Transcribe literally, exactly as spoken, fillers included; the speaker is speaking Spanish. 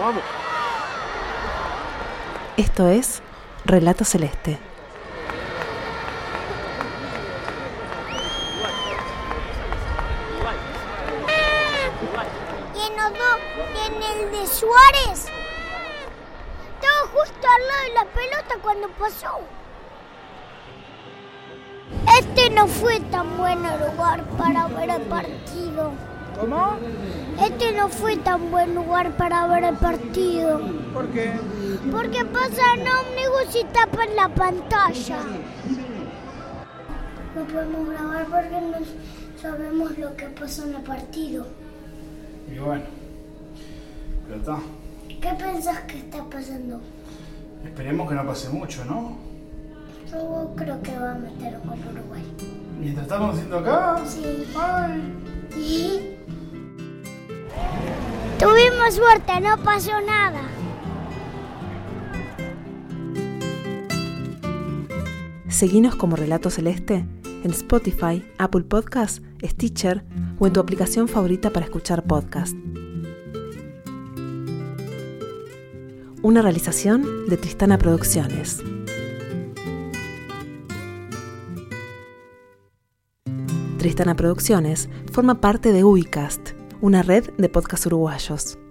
vamos. Esto es Relato Celeste. ¿Y en los dos? ¿Y en el de Suárez? Estaba justo al lado de la pelota cuando pasó. Este no fue tan buen lugar para ver el partido. ¿Cómo? Este no fue tan buen lugar para ver el partido. ¿Por qué? Porque pasan ómnibus y tapan la pantalla. No podemos grabar porque no sabemos lo que pasa en el partido. Y bueno, pero está. ¿Qué pensás que está pasando? Esperemos que no pase mucho, ¿no? Yo creo que va a meter con Uruguay. Mientras estamos haciendo acá. Sí. Ay. Tuvimos suerte, no pasó nada. Seguinos como Relato Celeste en Spotify, Apple Podcasts, Stitcher o en tu aplicación favorita para escuchar podcast. Una realización de Tristana Producciones. Tristana Producciones forma parte de Ubicast, una red de podcasts uruguayos.